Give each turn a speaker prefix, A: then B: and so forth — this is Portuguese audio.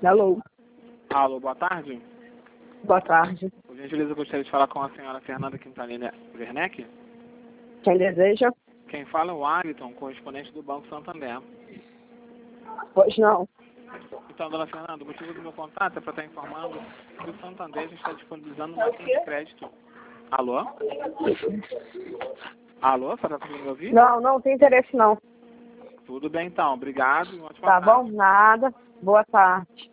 A: Alô.
B: Alô, boa tarde.
A: Boa tarde.
B: Por gentileza, eu gostaria de falar com a senhora Fernanda Quintanilha Werneck.
A: Quem deseja?
B: Quem fala é o Ayrton, correspondente do Banco Santander.
A: Pois não.
B: Então, dona Fernanda, o motivo do meu contato é para estar informando que o Santander já está disponibilizando uma linha de crédito. Alô? Alô, a senhora está conseguindo me ouvir?
A: Não tem interesse não.
B: Tudo bem então, obrigado e uma ótima
A: Tá
B: tarde.
A: bom? Nada. Boa tarde.